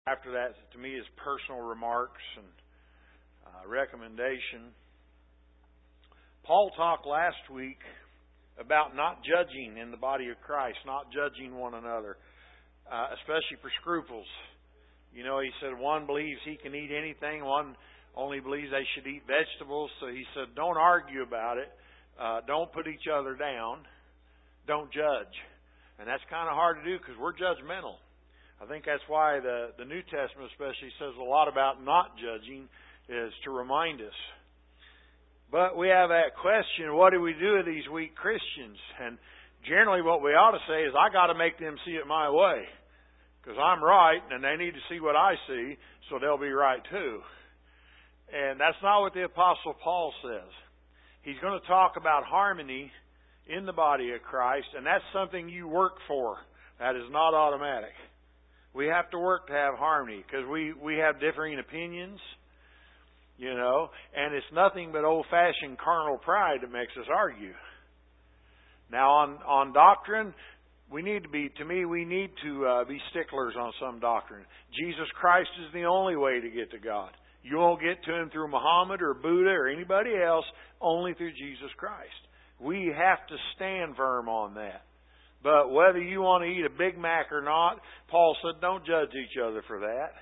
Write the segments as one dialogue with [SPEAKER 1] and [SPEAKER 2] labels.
[SPEAKER 1] After that, to me, is personal remarks and recommendation. Paul talked last week about not judging in the body of Christ, not judging one another, especially for scruples. You know, he said one believes he can eat anything, one only believes they should eat vegetables. So he said, don't argue about it. Don't put each other down. Don't judge. And that's kind of hard to do because we're judgmental. I think that's why the New Testament especially says a lot about not judging, is to remind us. But we have that question, what do we do with these weak Christians? And generally what we ought to say is, I got to make them see it my way. Because I'm right, and they need to see what I see, so they'll be right too. And that's not what the Apostle Paul says. He's going to talk about harmony in the body of Christ, and that's something you work for. That is not automatic. We have to work to have harmony, because we have differing opinions, you know, and it's nothing but old-fashioned carnal pride that makes us argue. Now, on doctrine, we need to be sticklers on some doctrine. Jesus Christ is the only way to get to God. You won't get to Him through Muhammad or Buddha or anybody else, only through Jesus Christ. We have to stand firm on that. But whether you want to eat a Big Mac or not, Paul said, don't judge each other for that.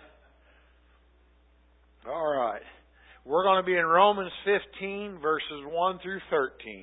[SPEAKER 1] All right. We're going to be in Romans 15, verses 1 through 13.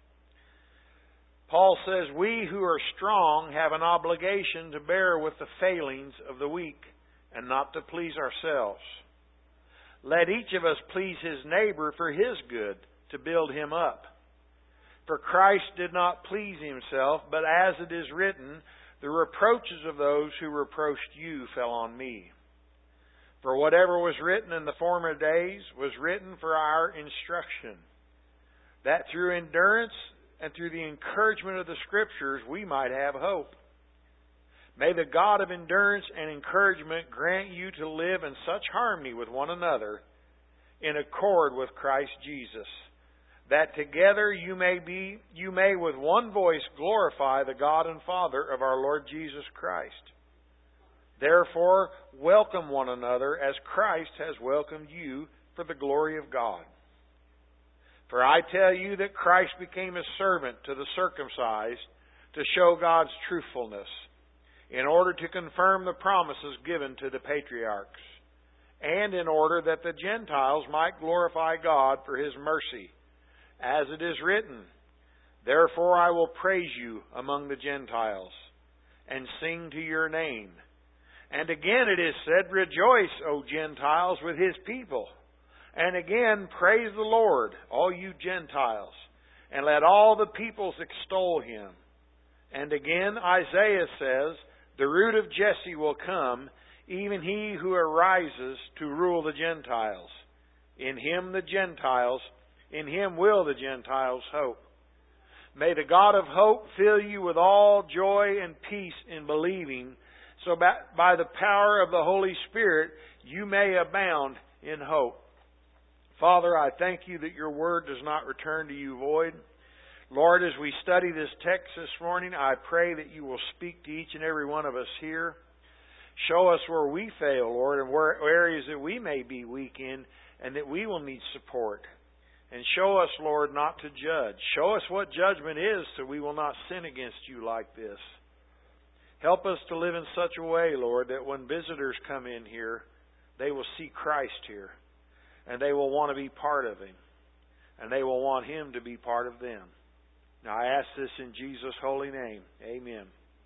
[SPEAKER 1] Paul says, we who are strong have an obligation to bear with the failings of the weak and not to please ourselves. Let each of us please his neighbor for his good, to build him up. For Christ did not please himself, but as it is written, the reproaches of those who reproached you fell on me. For whatever was written in the former days was written for our instruction, that through endurance and through the encouragement of the Scriptures we might have hope. May the God of endurance and encouragement grant you to live in such harmony with one another, in accord with Christ Jesus, that together you may with one voice glorify the God and Father of our Lord Jesus Christ. Therefore, welcome one another as Christ has welcomed you for the glory of God. For I tell you that Christ became a servant to the circumcised to show God's truthfulness, in order to confirm the promises given to the patriarchs, and in order that the Gentiles might glorify God for His mercy. As it is written, therefore I will praise you among the Gentiles, and sing to your name. And again it is said, rejoice, O Gentiles, with His people. And again, praise the Lord, all you Gentiles, and let all the peoples extol Him. And again, Isaiah says, the root of Jesse will come, even he who arises to rule the Gentiles. In Him will the Gentiles hope. May the God of hope fill you with all joy and peace in believing, so by the power of the Holy Spirit you may abound in hope. Father, I thank you that your word does not return to you void. Lord, as we study this text this morning, I pray that you will speak to each and every one of us here. Show us where we fail, Lord, and where areas that we may be weak in and that we will need support. And show us, Lord, not to judge. Show us what judgment is so we will not sin against you like this. Help us to live in such a way, Lord, that when visitors come in here, they will see Christ here. And they will want to be part of Him. And they will want Him to be part of them. Now I ask this in Jesus' holy name. Amen.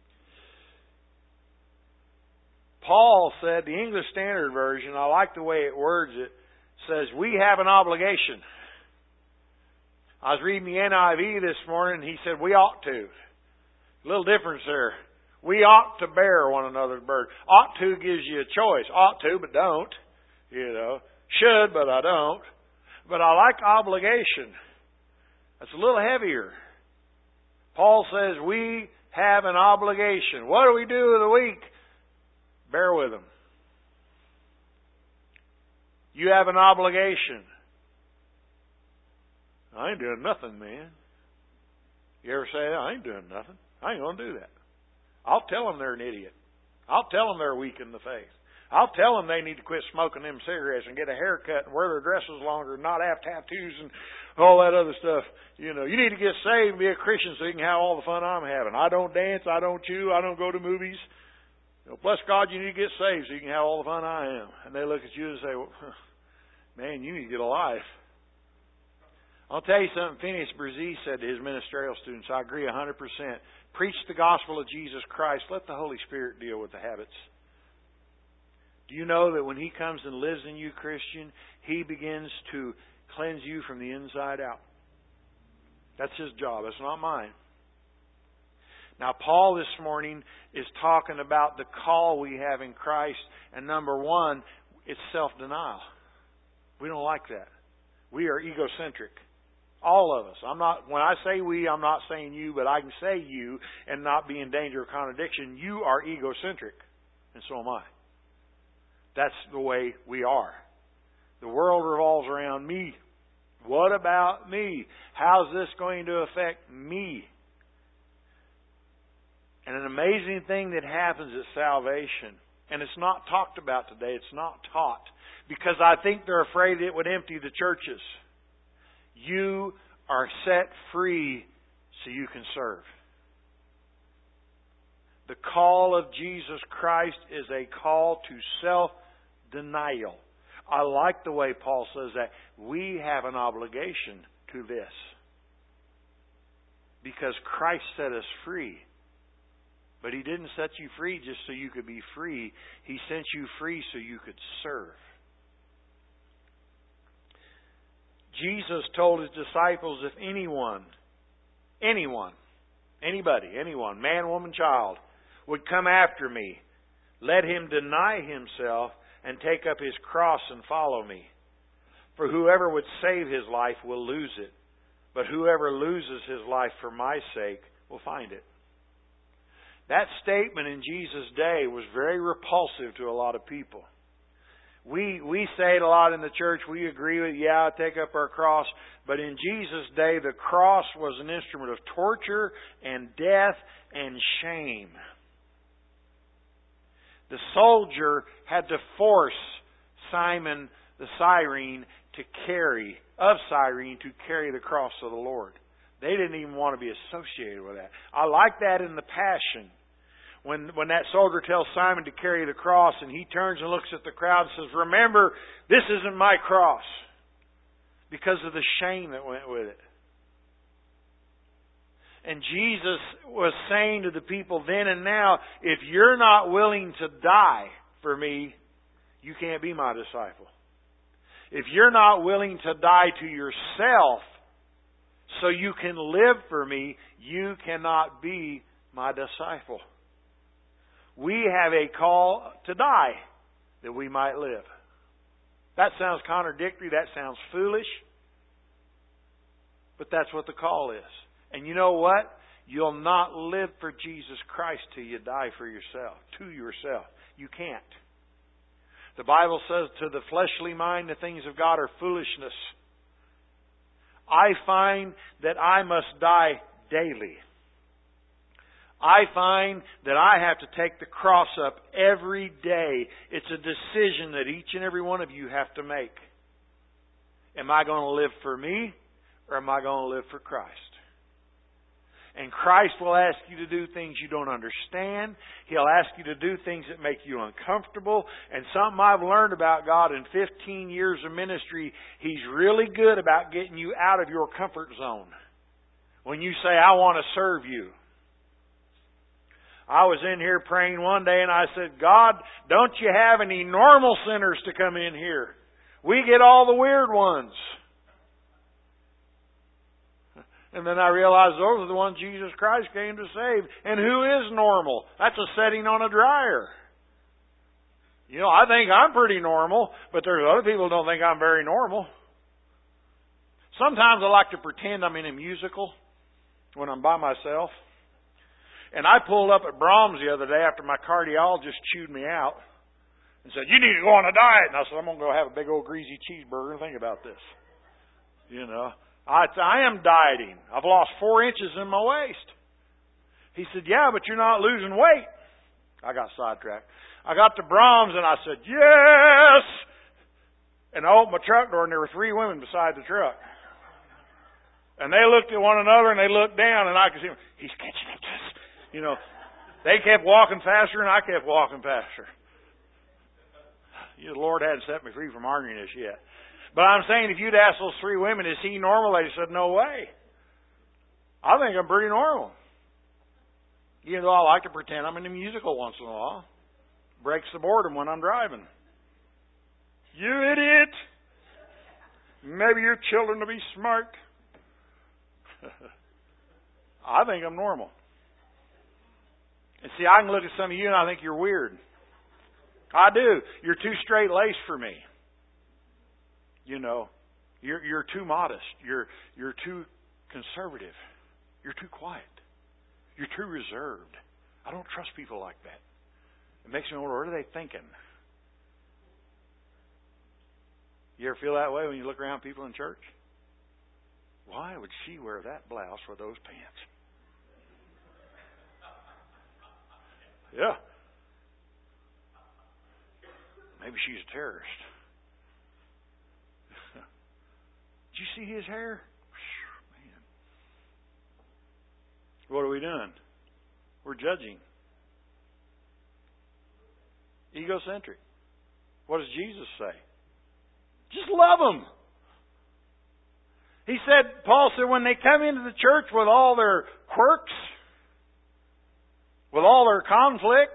[SPEAKER 1] Paul said, the English Standard Version, I like the way it words it, says, we have an obligation. I was reading the NIV this morning, and he said, we ought to. A little difference there. We ought to bear one another's burden. Ought to gives you a choice. Ought to, but don't. You know. Should, but I don't. But I like obligation. That's a little heavier. Paul says we have an obligation. What do we do with the weak? Bear with them. You have an obligation. I ain't doing nothing, man. You ever say, I ain't doing nothing. I ain't going to do that. I'll tell them they're an idiot. I'll tell them they're weak in the faith. I'll tell them they need to quit smoking them cigarettes and get a haircut and wear their dresses longer and not have tattoos and all that other stuff. You need to get saved and be a Christian so you can have all the fun I'm having. I don't dance, I don't chew, I don't go to movies. Bless God, you need to get saved so you can have all the fun I am. And they look at you and say, well, man, you need to get a life. I'll tell you something Phineas Brzee said to his ministerial students. I agree 100%. Preach the gospel of Jesus Christ. Let the Holy Spirit deal with the habits. Do you know that when He comes and lives in you, Christian, He begins to cleanse you from the inside out? That's His job. That's not mine. Now, Paul this morning is talking about the call we have in Christ. And number one, it's self-denial. We don't like that. We are egocentric. All of us. When I say we, I'm not saying you, but I can say you and not be in danger of contradiction. You are egocentric. And so am I. That's the way we are. The world revolves around me. What about me? How's this going to affect me? And an amazing thing that happens at salvation, and it's not talked about today, it's not taught, because I think they're afraid it would empty the churches. You are set free so you can serve. The call of Jesus Christ is a call to self-denial. I like the way Paul says that. We have an obligation to this. Because Christ set us free. But He didn't set you free just so you could be free. He sent you free so you could serve. Jesus told His disciples, if anyone, man, woman, child, would come after me, let him deny himself and take up his cross and follow me. For whoever would save his life will lose it, but whoever loses his life for my sake will find it. That statement in Jesus' day was very repulsive to a lot of people. We say it a lot in the church. We agree with, take up our cross. But in Jesus' day, the cross was an instrument of torture and death and shame. The soldier had to force Simon the Cyrene to carry the cross of the Lord. They didn't even want to be associated with that. I like that in the Passion. When that soldier tells Simon to carry the cross and he turns and looks at the crowd and says, remember, this isn't my cross. Because of the shame that went with it. And Jesus was saying to the people then and now, if you're not willing to die for me, you can't be my disciple. If you're not willing to die to yourself so you can live for me, you cannot be my disciple. We have a call to die that we might live. That sounds contradictory. That sounds foolish. But that's what the call is. And you know what? You'll not live for Jesus Christ till you die for yourself, to yourself. You can't. The Bible says to the fleshly mind, the things of God are foolishness. I find that I must die daily. I find that I have to take the cross up every day. It's a decision that each and every one of you have to make. Am I going to live for me or am I going to live for Christ? And Christ will ask you to do things you don't understand. He'll ask you to do things that make you uncomfortable. And something I've learned about God in 15 years of ministry, He's really good about getting you out of your comfort zone. When you say, I want to serve you. I was in here praying one day and I said, God, don't you have any normal sinners to come in here? We get all the weird ones. And then I realized those are the ones Jesus Christ came to save. And who is normal? That's a setting on a dryer. I think I'm pretty normal, but there's other people who don't think I'm very normal. Sometimes I like to pretend I'm in a musical when I'm by myself. And I pulled up at Brahms the other day after my cardiologist chewed me out and said, you need to go on a diet. And I said, I'm going to go have a big old greasy cheeseburger and think about this. I am dieting. I've lost 4 inches in my waist. He said, yeah, but you're not losing weight. I got sidetracked. I got to Brahms and I said, yes! And I opened my truck door and there were 3 women beside the truck. And they looked at one another and they looked down and I could see them. He's catching up to us. You know, they kept walking faster and I kept walking faster. The Lord hadn't set me free from arguing this yet. But I'm saying if you'd asked those 3 women, is he normal? They said, no way. I think I'm pretty normal. Even though I like to pretend I'm in a musical once in a while. Breaks the boredom when I'm driving. You idiot! Maybe your children will be smart. I think I'm normal. And see, I can look at some of you and I think you're weird. I do. You're too straight-laced for me. You know, you're too modest. You're too conservative. You're too quiet. You're too reserved. I don't trust people like that. It makes me wonder, what are they thinking? You ever feel that way when you look around people in church? Why would she wear that blouse with those pants? Yeah. Maybe she's a terrorist. Did you see his hair? Man. What are we doing? We're judging. Egocentric. What does Jesus say? Just love them. He said, Paul said, when they come into the church with all their quirks, with all their conflicts,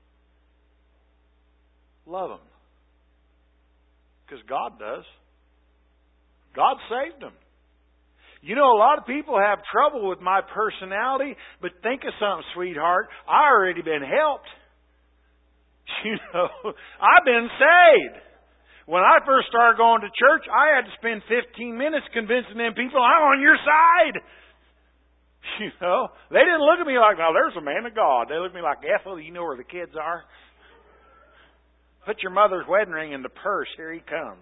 [SPEAKER 1] love them. Because God does. God saved them. You know, a lot of people have trouble with my personality, but think of something, sweetheart. I already been helped. You know, I've been saved. When I first started going to church, I had to spend 15 minutes convincing them people I'm on your side. You know, they didn't look at me like, now there's a man of God. They looked at me like, Ethel, you know where the kids are? Put your mother's wedding ring in the purse. Here he comes.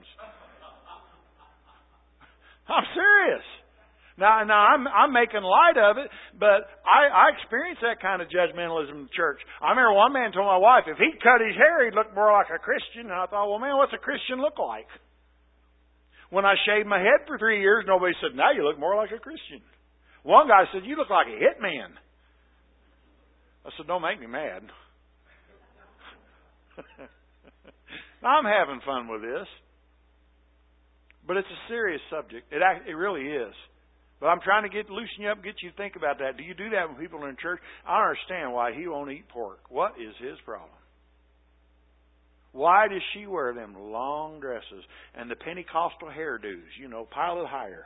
[SPEAKER 1] I'm serious. Now I'm making light of it, but I experienced that kind of judgmentalism in the church. I remember one man told my wife, if he'd cut his hair, he'd look more like a Christian. And I thought, well, man, what's a Christian look like? When I shaved my head for 3 years, nobody said, now you look more like a Christian. One guy said, you look like a hitman. I said, don't make me mad. I'm having fun with this. But it's a serious subject. It really is. But I'm trying to loosen you up and get you to think about that. Do you do that when people are in church? I don't understand why he won't eat pork. What is his problem? Why does she wear them long dresses and the Pentecostal hairdos, you know, pile it higher?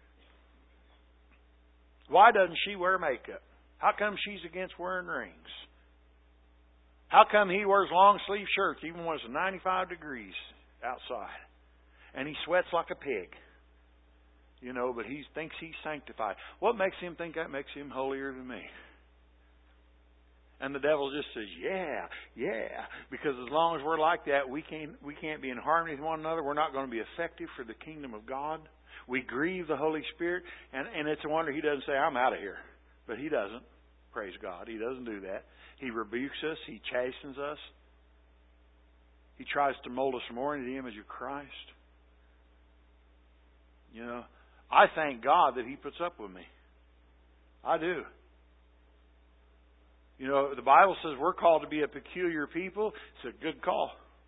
[SPEAKER 1] Why doesn't she wear makeup? How come she's against wearing rings? How come he wears long sleeve shirts even when it's 95 degrees outside? And he sweats like a pig. You know, but he thinks he's sanctified. What makes him think that makes him holier than me? And the devil just says, yeah. Because as long as we're like that, we can't be in harmony with one another. We're not going to be effective for the kingdom of God. We grieve the Holy Spirit. And it's a wonder he doesn't say, I'm out of here. But he doesn't. Praise God. He doesn't do that. He rebukes us. He chastens us. He tries to mold us more into the image of Christ. You know, I thank God that He puts up with me. I do. You know, the Bible says we're called to be a peculiar people. It's a good call.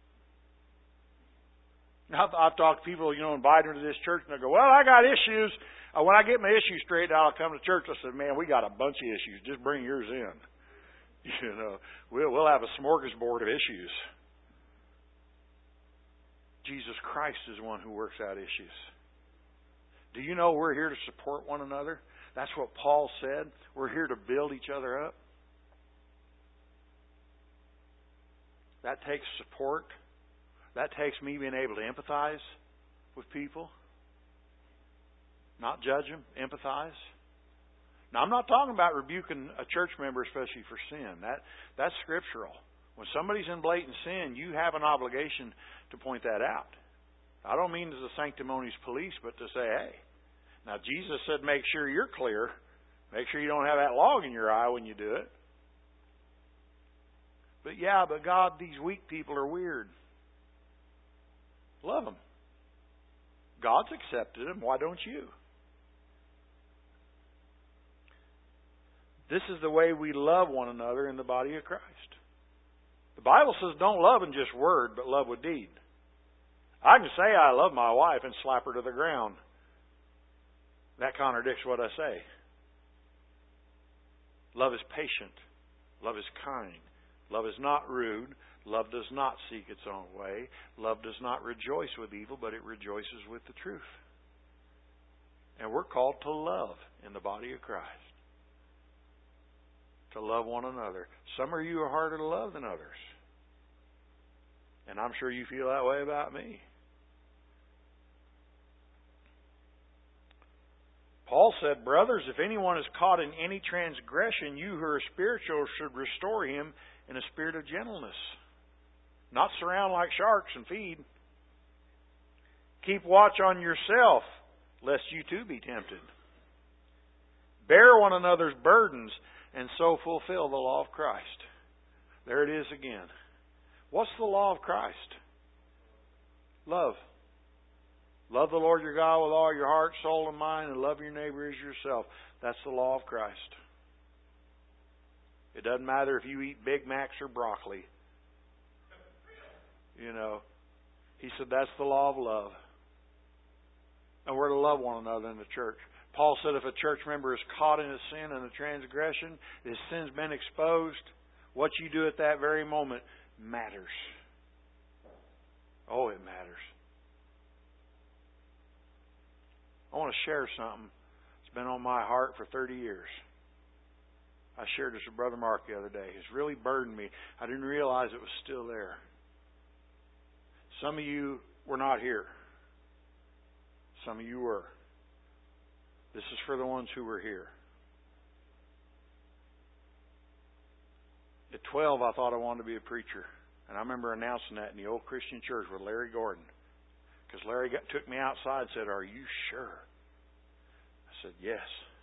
[SPEAKER 1] I've talked to people, you know, invite them to this church, and they go, well, I got issues. When I get my issues straight out, I'll come to church. I said, man, we got a bunch of issues. Just bring yours in. You know, we'll have a smorgasbord of issues. Jesus Christ is the one who works out issues. Do you know we're here to support one another? That's what Paul said. We're here to build each other up. That takes support. That takes me being able to empathize with people. Not judge them, empathize. Now, I'm not talking about rebuking a church member, especially for sin. That's scriptural. When somebody's in blatant sin, you have an obligation to point that out. I don't mean as a sanctimonious police, but to say, hey. Now, Jesus said make sure you're clear. Make sure you don't have that log in your eye when you do it. But God, these weak people are weird. Love them. God's accepted them. Why don't you? This is the way we love one another in the body of Christ. The Bible says don't love in just word, but love with deed. I can say I love my wife and slap her to the ground. That contradicts what I say. Love is patient. Love is kind. Love is not rude. Love does not seek its own way. Love does not rejoice with evil, but it rejoices with the truth. And we're called to love in the body of Christ. To love one another. Some of you are harder to love than others. And I'm sure you feel that way about me. Paul said, brothers, if anyone is caught in any transgression, you who are spiritual should restore him in a spirit of gentleness. Not surround like sharks and feed. Keep watch on yourself, lest you too be tempted. Bear one another's burdens, and so fulfill the law of Christ. There it is again. What's the law of Christ? Love. Love the Lord your God with all your heart, soul, and mind, and love your neighbor as yourself. That's the law of Christ. It doesn't matter if you eat Big Macs or broccoli. You know, he said that's the law of love. And we're to love one another in the church. Paul said if a church member is caught in a sin and a transgression, his sin's been exposed, what you do at that very moment matters. Oh, it matters. I want to share something that's been on my heart for 30 years. I shared this with Brother Mark the other day. It's really burdened me. I didn't realize it was still there. Some of you were not here. Some of you were. This is for the ones who were here. At 12, I thought I wanted to be a preacher. And I remember announcing that in the old Christian church with Larry Gordon. Because Larry took me outside and said, "Are you sure?" I said, "Yes."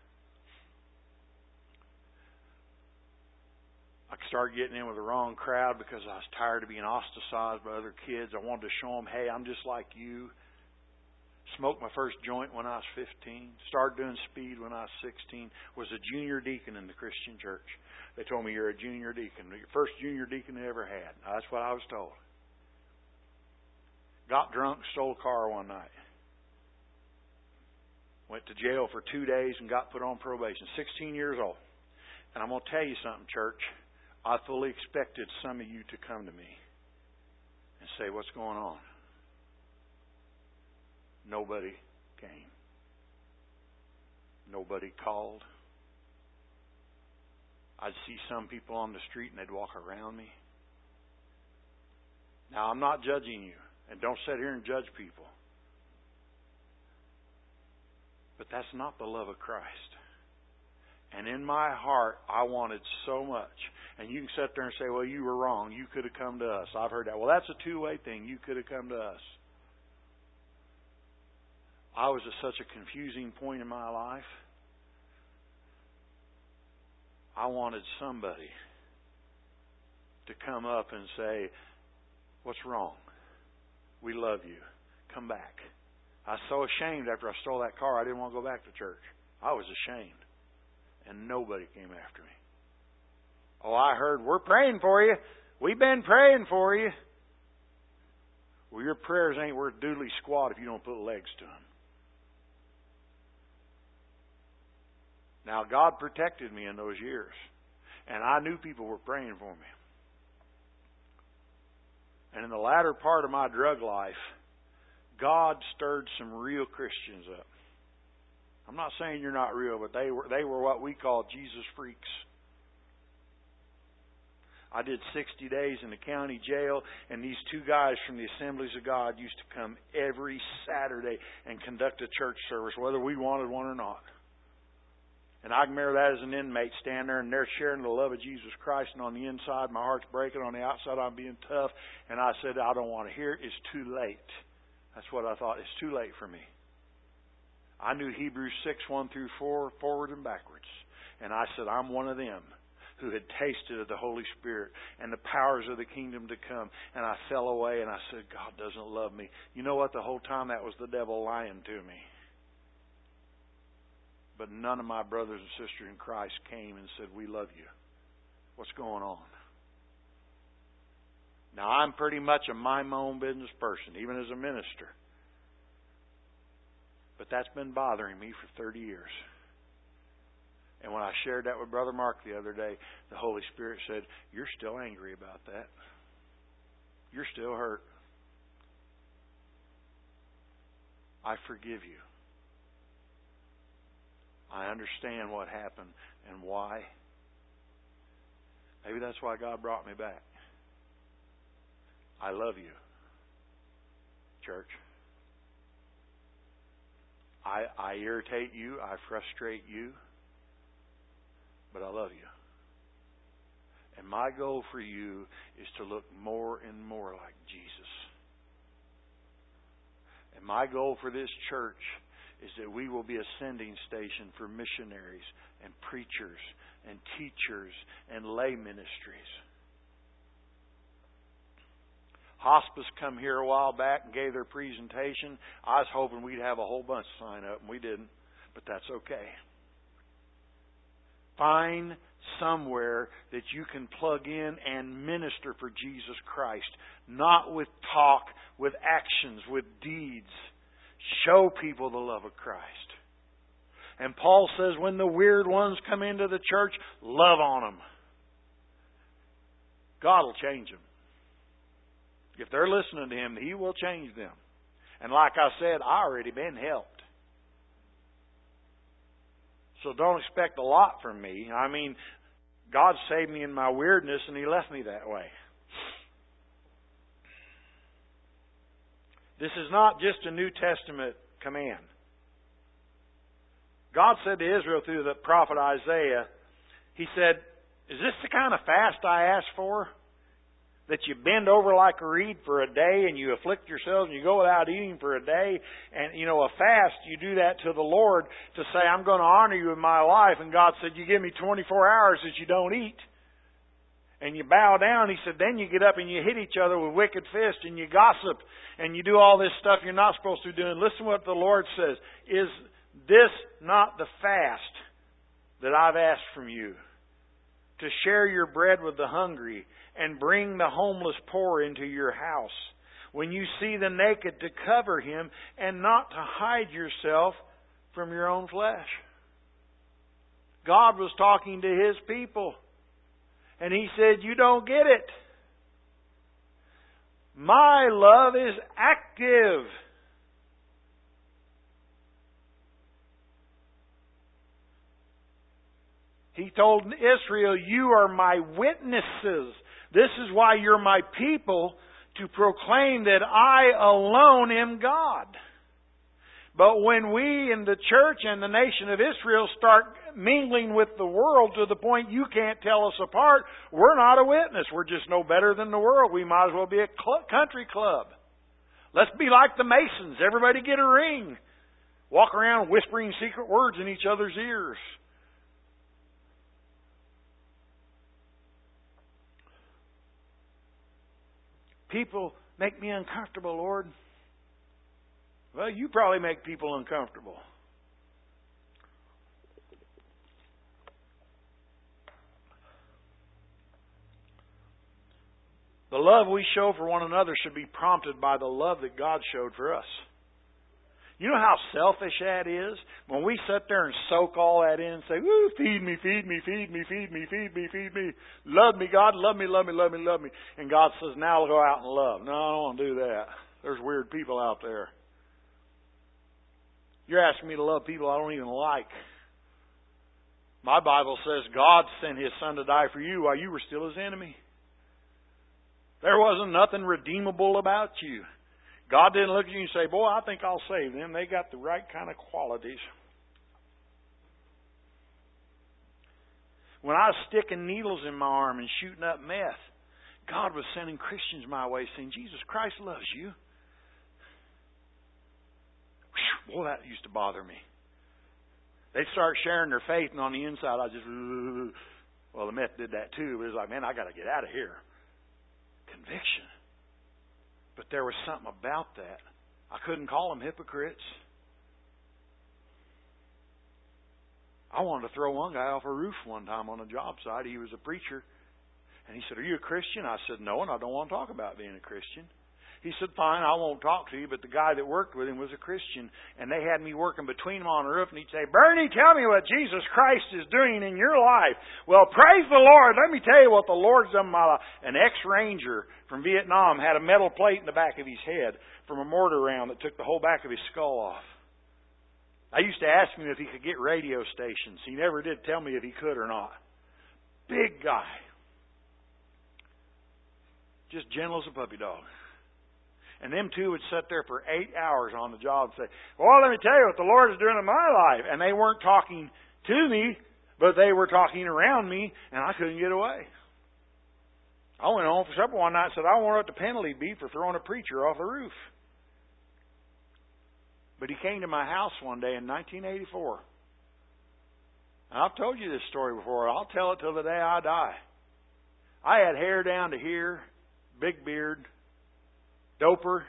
[SPEAKER 1] I started getting in with the wrong crowd because I was tired of being ostracized by other kids. I wanted to show them, hey, I'm just like you. Smoked my first joint when I was 15. Started doing speed when I was 16. Was a junior deacon in the Christian church. They told me, you're a junior deacon. Your first junior deacon they ever had. That's what I was told. Got drunk, stole a car one night. Went to jail for 2 days and got put on probation. 16 years old. And I'm going to tell you something, church. I fully expected some of you to come to me and say, what's going on? Nobody came. Nobody called. I'd see some people on the street and they'd walk around me. Now, I'm not judging you. And don't sit here and judge people. But that's not the love of Christ. And in my heart, I wanted so much. And you can sit there and say, well, you were wrong. You could have come to us. I've heard that. Well, that's a two-way thing. You could have come to us. I was at such a confusing point in my life. I wanted somebody to come up and say, what's wrong? We love you. Come back. I was so ashamed after I stole that car, I didn't want to go back to church. I was ashamed. And nobody came after me. Oh, I heard, we're praying for you. We've been praying for you. Well, your prayers ain't worth doodly squat if you don't put legs to them. Now, God protected me in those years. And I knew people were praying for me. And in the latter part of my drug life, God stirred some real Christians up. I'm not saying you're not real, but they were what we call Jesus freaks. I did 60 days in the county jail, and these two guys from the Assemblies of God used to come every Saturday and conduct a church service, whether we wanted one or not. And I can remember that as an inmate, standing there, and they're sharing the love of Jesus Christ, and on the inside, my heart's breaking. On the outside, I'm being tough. And I said, I don't want to hear it. It's too late. That's what I thought. It's too late for me. I knew Hebrews 6, 1 through 4, forward and backwards. And I said, I'm one of them. who had tasted of the Holy Spirit and the powers of the kingdom to come. And I fell away and I said, God doesn't love me. You know what? The whole time that was the devil lying to me. But none of my brothers and sisters in Christ came and said, we love you. What's going on? Now, I'm pretty much a mind my own business person, even as a minister. But that's been bothering me for 30 years. And when I shared that with Brother Mark the other day, the Holy Spirit said, you're still angry about that. You're still hurt. I forgive you. I understand what happened and why. Maybe that's why God brought me back. I love you, church. I irritate you. I frustrate you. But I love you. And my goal for you is to look more and more like Jesus. And my goal for this church is that we will be a sending station for missionaries and preachers and teachers and lay ministries. Hospice come here a while back and gave their presentation. I was hoping we'd have a whole bunch sign up, and we didn't. But that's okay. Find somewhere that you can plug in and minister for Jesus Christ. Not with talk, with actions, with deeds. Show people the love of Christ. And Paul says when the weird ones come into the church, love on them. God will change them. If they're listening to Him, He will change them. And like I said, I already been helped. So don't expect a lot from me. I mean, God saved me in my weirdness and He left me that way. This is not just a New Testament command. God said to Israel through the prophet Isaiah, He said, is this the kind of fast I asked for? That you bend over like a reed for a day and you afflict yourselves and you go without eating for a day. And, a fast, you do that to the Lord to say, I'm going to honor you in my life. And God said, you give me 24 hours that you don't eat. And you bow down. He said, then you get up and you hit each other with wicked fists and you gossip and you do all this stuff you're not supposed to do. And listen what the Lord says. Is this not the fast that I've asked from you? To share your bread with the hungry and bring the homeless poor into your house. When you see the naked, to cover him and not to hide yourself from your own flesh. God was talking to His people. And He said, you don't get it. My love is active. He told Israel, you are my witnesses. This is why you're my people, to proclaim that I alone am God. But when we in the church and the nation of Israel start mingling with the world to the point you can't tell us apart, we're not a witness. We're just no better than the world. We might as well be a country club. Let's be like the Masons. Everybody get a ring. Walk around whispering secret words in each other's ears. People make me uncomfortable, Lord. Well, you probably make people uncomfortable. The love we show for one another should be prompted by the love that God showed for us. You know how selfish that is? When we sit there and soak all that in and say, woo, feed me, feed me, feed me, feed me, feed me, feed me. Love me, God, love me, love me, love me, love me. And God says, now go out and love. No, I don't want to do that. There's weird people out there. You're asking me to love people I don't even like. My Bible says God sent His Son to die for you while you were still His enemy. There wasn't nothing redeemable about you. God didn't look at you and say, boy, I think I'll save them. They got the right kind of qualities. When I was sticking needles in my arm and shooting up meth, God was sending Christians my way saying, Jesus Christ loves you. Boy, that used to bother me. They'd start sharing their faith, and on the inside, I just... Well, the meth did that too. It was like, man, I got to get out of here. Conviction. But there was something about that. I couldn't call them hypocrites. I wanted to throw one guy off a roof one time on a job site. He was a preacher. And he said, "Are you a Christian?" I said, "No, and I don't want to talk about being a Christian." He said, "Fine, I won't talk to you." But the guy that worked with him was a Christian. And they had me working between them on the roof. And he'd say, "Bernie, tell me what Jesus Christ is doing in your life." Well, praise the Lord. Let me tell you what the Lord's done in my life. An ex-ranger from Vietnam had a metal plate in the back of his head from a mortar round that took the whole back of his skull off. I used to ask him if he could get radio stations. He never did tell me if he could or not. Big guy. Just gentle as a puppy dog. And them two would sit there for 8 hours on the job and say, "Well, let me tell you what the Lord is doing in my life." And they weren't talking to me, but they were talking around me, and I couldn't get away. I went home for supper one night and said, "I wonder what the penalty be for throwing a preacher off the roof." But he came to my house one day in 1984. And I've told you this story before. I'll tell it till the day I die. I had hair down to here, big beard, doper.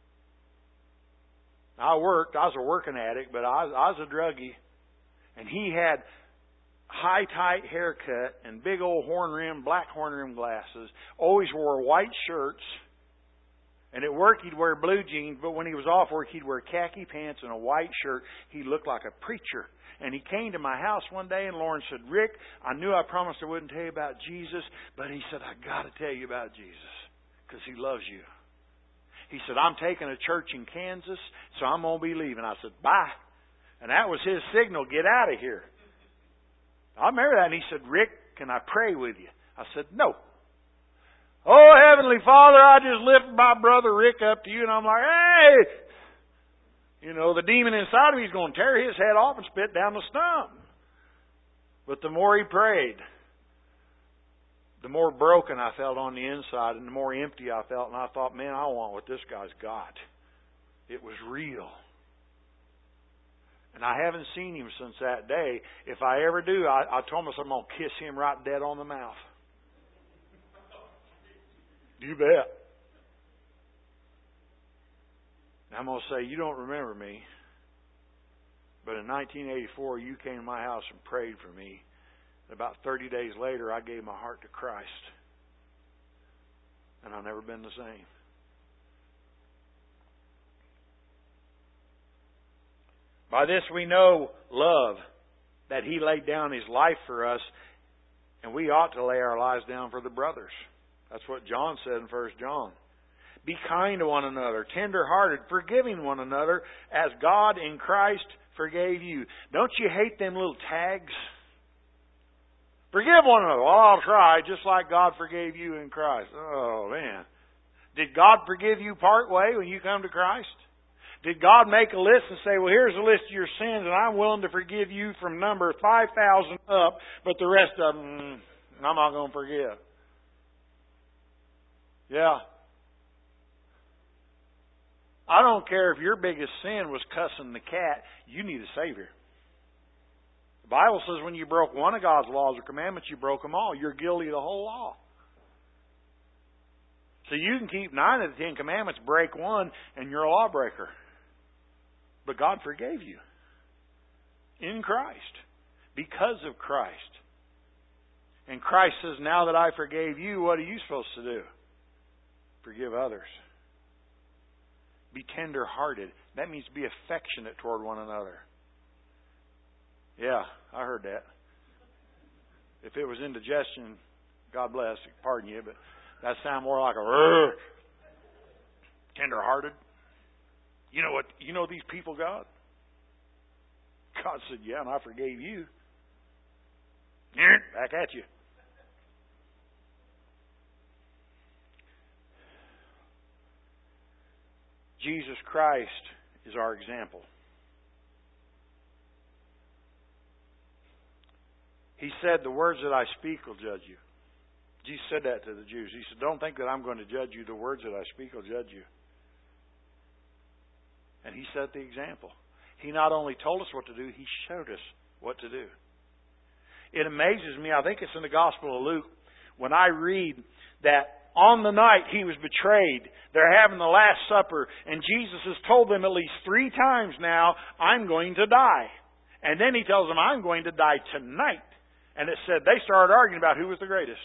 [SPEAKER 1] I was a working addict, but I was a druggie. And he had high, tight haircut and big old black horn rim glasses. Always wore white shirts. And at work he'd wear blue jeans, but when he was off work he'd wear khaki pants and a white shirt. He looked like a preacher. And he came to my house one day and Lauren said, "Rick, I knew I promised I wouldn't tell you about Jesus, but," he said, "I got to tell you about Jesus because He loves you." He said, "I'm taking a church in Kansas, so I'm going to be leaving." I said, "Bye." And that was his signal, "Get out of here." I remember that. And he said, "Rick, can I pray with you?" I said, "No." "Oh, Heavenly Father, I just lift my brother Rick up to you." And I'm like, "Hey!" You know, the demon inside of me is going to tear his head off and spit down the stump. But the more he prayed, the more broken I felt on the inside and the more empty I felt. And I thought, man, I want what this guy's got. It was real. And I haven't seen him since that day. If I ever do, I told myself I'm going to kiss him right dead on the mouth. You bet. I'm going to say, "You don't remember me, but in 1984 you came to my house and prayed for me. About 30 days later I gave my heart to Christ. And I've never been the same." By this we know love, that He laid down His life for us, and we ought to lay our lives down for the brothers. That's what John said in 1 John. "Be kind to one another, tender-hearted, forgiving one another, as God in Christ forgave you." Don't you hate them little tags? Forgive one another. "Well, I'll try, just like God forgave you in Christ." Oh, man. Did God forgive you part way when you come to Christ? Did God make a list and say, "Well, here's a list of your sins, and I'm willing to forgive you from number 5,000 up, but the rest of them, I'm not going to forgive"? Yeah. I don't care if your biggest sin was cussing the cat. You need a Savior. The Bible says when you broke one of God's laws or commandments, you broke them all. You're guilty of the whole law. So you can keep 9 of the 10 commandments, break one, and you're a lawbreaker. But God forgave you in Christ because of Christ. And Christ says, "Now that I forgave you, what are you supposed to do? Forgive others." Be tender-hearted. That means be affectionate toward one another. Yeah, I heard that. If it was indigestion, God bless, pardon you, but that sounds more like a tender-hearted. You know what? You know these people, God? God said, "Yeah, and I forgave you." Back at you. Jesus Christ is our example. He said, "The words that I speak will judge you." Jesus said that to the Jews. He said, "Don't think that I'm going to judge you. The words that I speak will judge you." And He set the example. He not only told us what to do, He showed us what to do. It amazes me. I think it's in the Gospel of Luke when I read that on the night He was betrayed, they're having the Last Supper, and Jesus has told them at least 3 times now, I'm going to die. And then He tells them, I'm going to die tonight. And it said they started arguing about who was the greatest.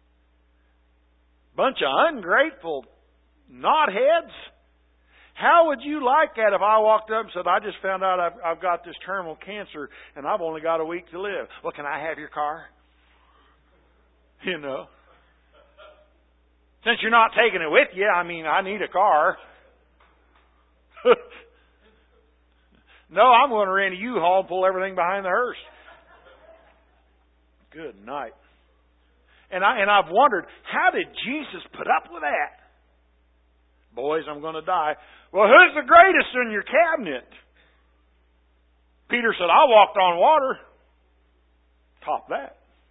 [SPEAKER 1] Bunch of ungrateful knotheads. How would you like that if I walked up and said, I just found out I've got this terminal cancer and I've only got a week to live. Well, can I have your car? You know. Since you're not taking it with you, I need a car. No, I'm going to rent a U-Haul and pull everything behind the hearse. Good night. And I've wondered, how did Jesus put up with that? Boys, I'm going to die. Well, who's the greatest in your cabinet? Peter said, I walked on water. Top that.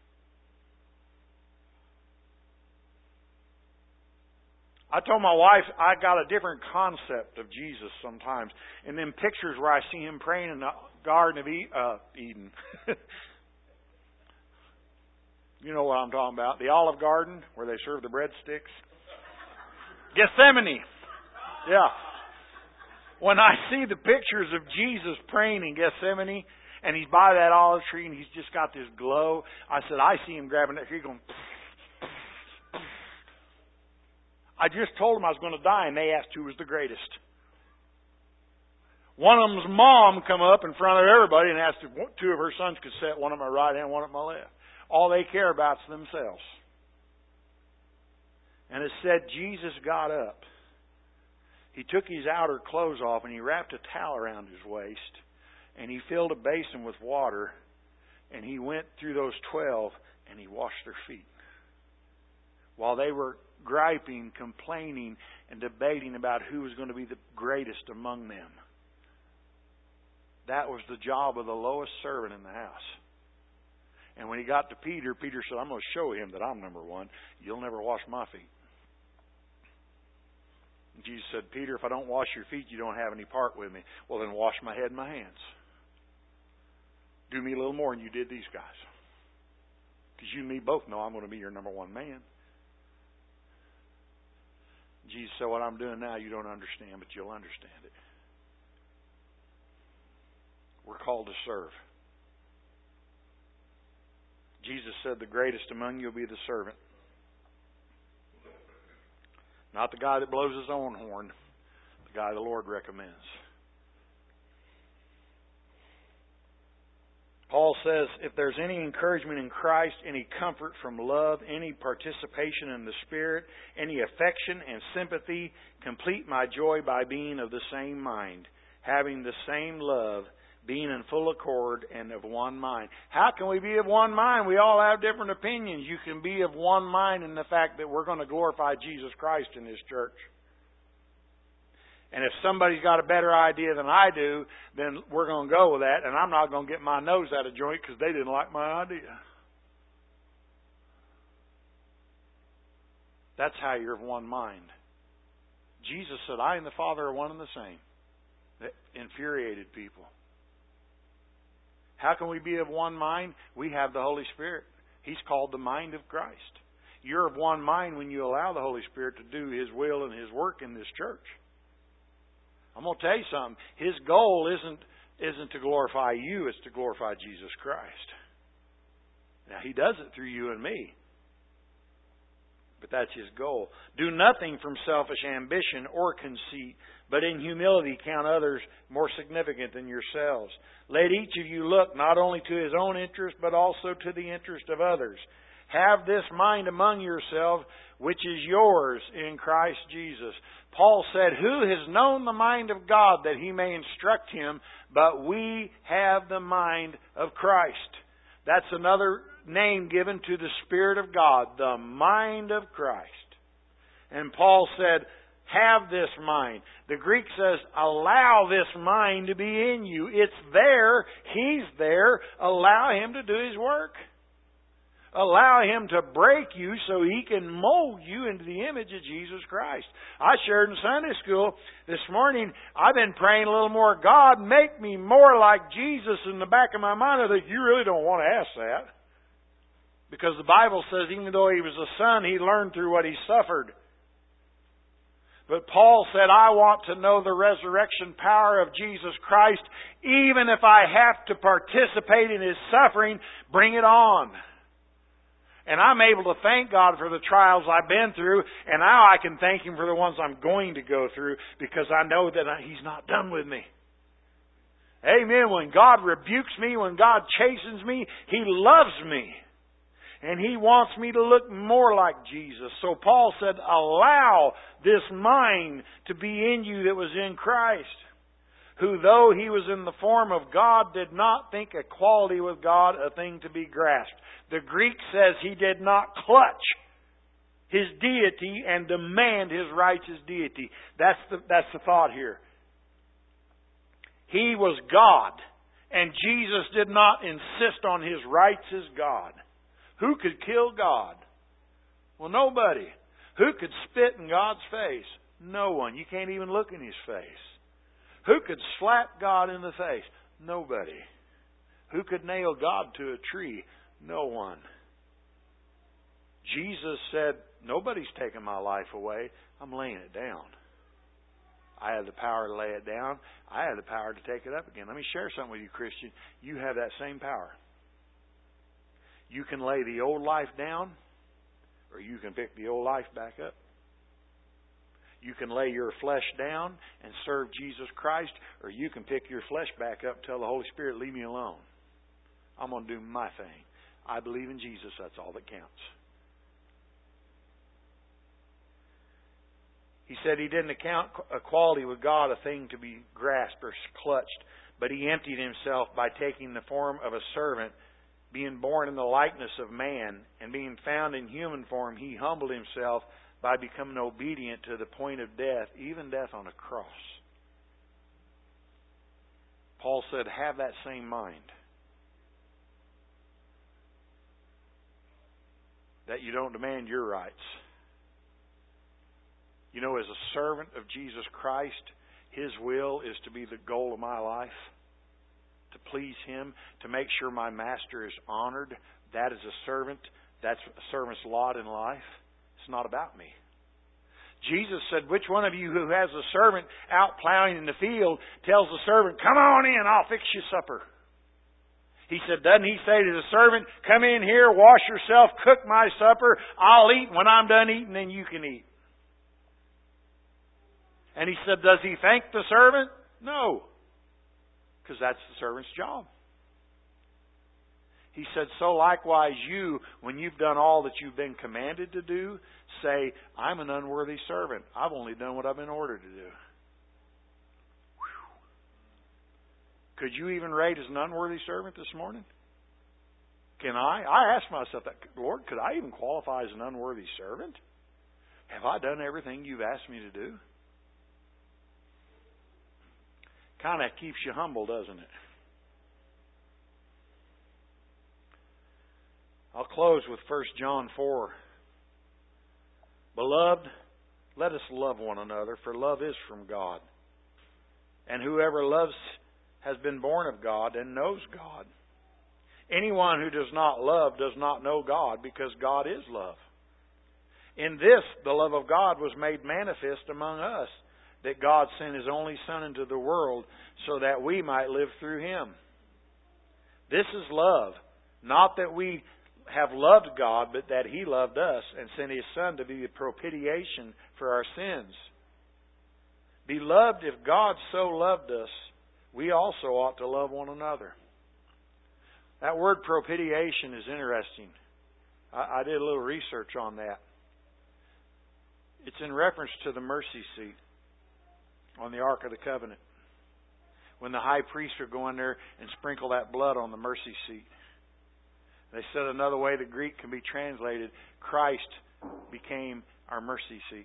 [SPEAKER 1] I told my wife I got a different concept of Jesus sometimes. In them pictures where I see Him praying in the Garden of Eden. You know what I'm talking about. The Olive Garden, where they serve the breadsticks. Gethsemane. Yeah. When I see the pictures of Jesus praying in Gethsemane, and He's by that olive tree, and He's just got this glow, I said, I see Him grabbing that tree going... I just told them I was going to die, and they asked who was the greatest. One of them's mom come up in front of everybody and asked if 2 of her sons could sit, one at my right hand, one at my left. All they care about is themselves. And it said Jesus got up. He took his outer clothes off and He wrapped a towel around his waist. And He filled a basin with water. And He went through those 12 and He washed their feet. While they were griping, complaining, and debating about who was going to be the greatest among them. That was the job of the lowest servant in the house. And when He got to Peter, Peter said, I'm going to show him that I'm number one. You'll never wash my feet. And Jesus said, Peter, if I don't wash your feet, you don't have any part with me. Well, then wash my head and my hands. Do me a little more than you did these guys. Because you and me both know I'm going to be your number one man. Jesus said, what I'm doing now you don't understand, but you'll understand it. We're called to serve. Jesus said the greatest among you will be the servant. Not the guy that blows his own horn. The guy the Lord recommends. Paul says, if there's any encouragement in Christ, any comfort from love, any participation in the Spirit, any affection and sympathy, complete my joy by being of the same mind, having the same love, being in full accord and of one mind. How can we be of one mind? We all have different opinions. You can be of one mind in the fact that we're going to glorify Jesus Christ in His church. And if somebody's got a better idea than I do, then we're going to go with that. And I'm not going to get my nose out of joint because they didn't like my idea. That's how you're of one mind. Jesus said, I and the Father are one and the same. That infuriated people. How can we be of one mind? We have the Holy Spirit. He's called the mind of Christ. You're of one mind when you allow the Holy Spirit to do His will and His work in this church. I'm going to tell you something. His goal isn't to glorify you, it's to glorify Jesus Christ. Now, He does it through you and me. But that's His goal. Do nothing from selfish ambition or conceit, but in humility count others more significant than yourselves. Let each of you look not only to his own interest, but also to the interest of others. Have this mind among yourselves, which is yours in Christ Jesus. Paul said, who has known the mind of God that he may instruct him? But we have the mind of Christ. That's another name given to the Spirit of God, the mind of Christ. And Paul said, have this mind. The Greek says, allow this mind to be in you. It's there. He's there. Allow Him to do His work. Allow Him to break you so He can mold you into the image of Jesus Christ. I shared in Sunday school this morning, I've been praying a little more, God, make me more like Jesus. In the back of my mind, I think, you really don't want to ask that. Because the Bible says even though He was a son, He learned through what He suffered. But Paul said, I want to know the resurrection power of Jesus Christ. Even if I have to participate in His suffering, bring it on. And I'm able to thank God for the trials I've been through. And now I can thank Him for the ones I'm going to go through. Because I know that He's not done with me. Amen. When God rebukes me, when God chastens me, He loves me. And He wants me to look more like Jesus. So Paul said, allow this mind to be in you that was in Christ, who though He was in the form of God, did not think equality with God a thing to be grasped. The Greek says He did not clutch His deity and demand His rights as deity. That's the thought here. He was God, and Jesus did not insist on His rights as God. Who could kill God? Well, nobody. Who could spit in God's face? No one. You can't even look in His face. Who could slap God in the face? Nobody. Who could nail God to a tree? No one. Jesus said, nobody's taking my life away. I'm laying it down. I have the power to lay it down. I have the power to take it up again. Let me share something with you, Christian. You have that same power. You can lay the old life down, or you can pick the old life back up. You can lay your flesh down and serve Jesus Christ, or you can pick your flesh back up and tell the Holy Spirit, leave me alone. I'm going to do my thing. I believe in Jesus. That's all that counts. He said He didn't account equality with God a thing to be grasped or clutched, but He emptied Himself by taking the form of a servant, being born in the likeness of man, and being found in human form, He humbled Himself by becoming obedient to the point of death, even death on a cross. Paul said, have that same mind. That you don't demand your rights. You know, as a servant of Jesus Christ, His will is to be the goal of my life. To please Him, to make sure my master is honored. That is a servant. That's a servant's lot in life. It's not about me. Jesus said, which one of you who has a servant out plowing in the field tells the servant, come on in, I'll fix you supper? He said, doesn't He say to the servant, come in here, wash yourself, cook my supper, I'll eat. When I'm done eating, then you can eat. And He said, does He thank the servant? No. Because that's the servant's job. He said, so likewise you, when you've done all that you've been commanded to do, say, I'm an unworthy servant. I've only done what I've been ordered to do. Whew. Could you even rate as an unworthy servant this morning? Can I? I asked myself that, Lord, could I even qualify as an unworthy servant? Have I done everything You've asked me to do? Kind of keeps you humble, doesn't it? I'll close with 1 John 4. Beloved, let us love one another, for love is from God. And whoever loves has been born of God and knows God. Anyone who does not love does not know God, because God is love. In this, the love of God was made manifest among us, that God sent His only Son into the world so that we might live through Him. This is love, not that we have loved God, but that He loved us and sent His Son to be the propitiation for our sins. Beloved, if God so loved us, we also ought to love one another. That word propitiation is interesting. I did a little research on that. It's in reference to the mercy seat on the Ark of the Covenant, when the high priest would go in there and sprinkle that blood on the mercy seat. They said another way the Greek can be translated, Christ became our mercy seat.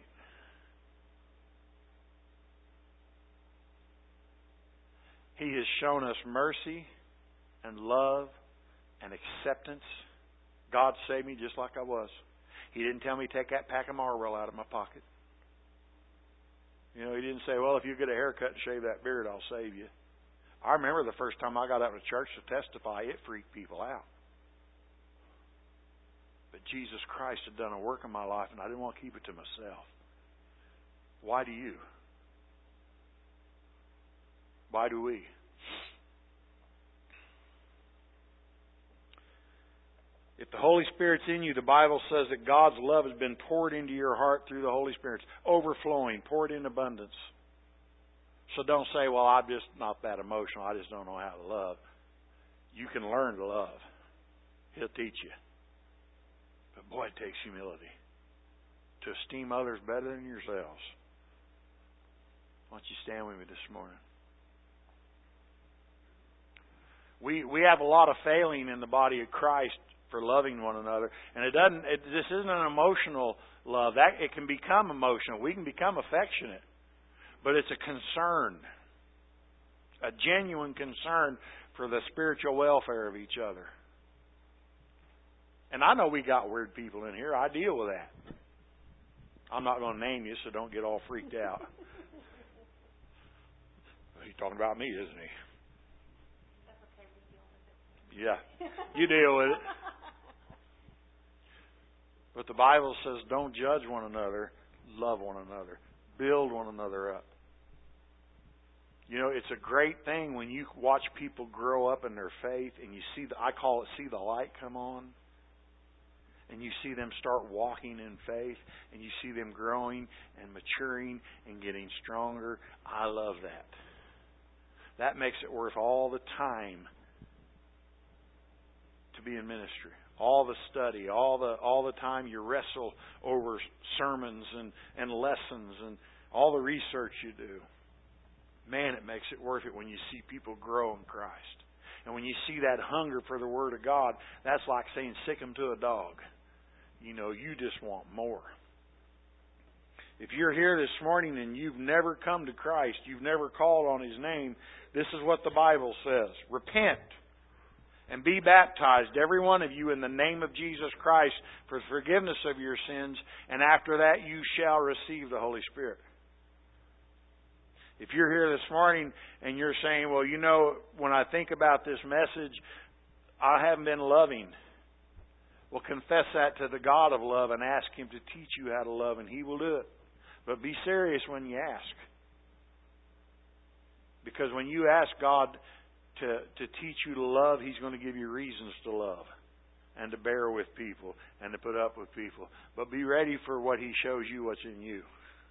[SPEAKER 1] He has shown us mercy and love and acceptance. God saved me just like I was. He didn't tell me to take that pack of Marlboro out of my pocket. You know, He didn't say, well, if you get a haircut and shave that beard, I'll save you. I remember the first time I got up to church to testify, it freaked people out. But Jesus Christ had done a work in my life, and I didn't want to keep it to myself. Why do you? Why do we? If the Holy Spirit's in you, the Bible says that God's love has been poured into your heart through the Holy Spirit. It's overflowing, poured in abundance. So don't say, well, I'm just not that emotional. I just don't know how to love. You can learn to love. He'll teach you. But boy, it takes humility to esteem others better than yourselves. Why don't you stand with me this morning? We have a lot of failing in the body of Christ for loving one another, and this isn't an emotional love. That it can become emotional. We can become affectionate, but it's a concern, a genuine concern for the spiritual welfare of each other. And I know we got weird people in here. I deal with that. I'm not going to name you, so don't get all freaked out. He's talking about me, isn't he?
[SPEAKER 2] That's okay. We deal with it.
[SPEAKER 1] Yeah, you deal with it. But the Bible says, don't judge one another, love one another, build one another up. You know, it's a great thing when you watch people grow up in their faith and you see, I call it, see the light come on. And you see them start walking in faith and you see them growing and maturing and getting stronger. I love that. That makes it worth all the time to be in ministry. All the study, all the time you wrestle over sermons and lessons and all the research you do. Man, it makes it worth it when you see people grow in Christ. And when you see that hunger for the Word of God, that's like saying sick them to a dog. You know, you just want more. If you're here this morning and you've never come to Christ, you've never called on His name, this is what the Bible says. Repent and be baptized, every one of you, in the name of Jesus Christ for the forgiveness of your sins, and after that you shall receive the Holy Spirit. If you're here this morning and you're saying, well, you know, when I think about this message, I haven't been loving. Well, confess that to the God of love and ask Him to teach you how to love, and He will do it. But be serious when you ask. Because when you ask God to teach you to love, He's going to give you reasons to love and to bear with people and to put up with people. But be ready for what He shows you what's in you.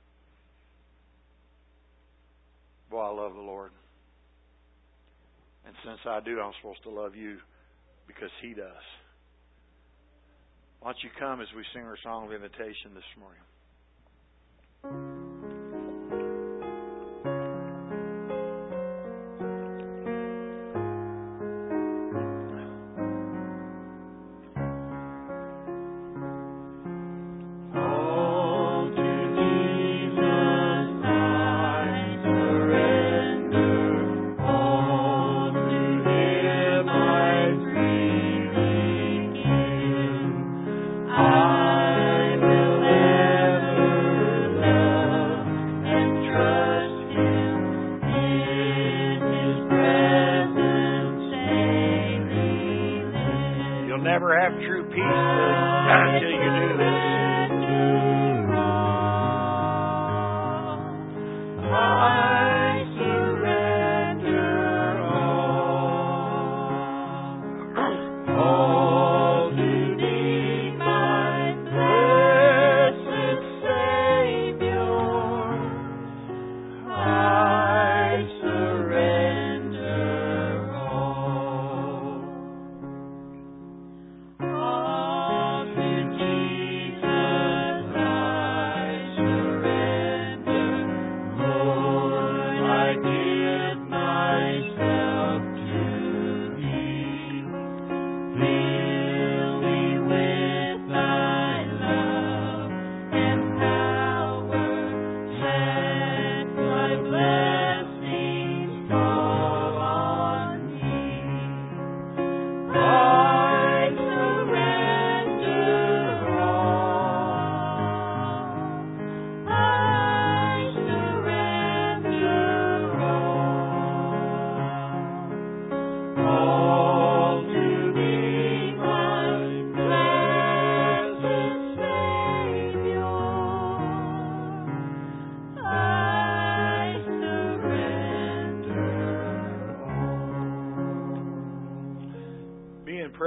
[SPEAKER 1] Boy, I love the Lord. And since I do, I'm supposed to love you because He does. Why don't you come as we sing our song of invitation this morning? Never have true peace until you do this. I surrender all to Thee, my blessed Savior. I surrender all. All to Jesus I surrender, Lord, I give.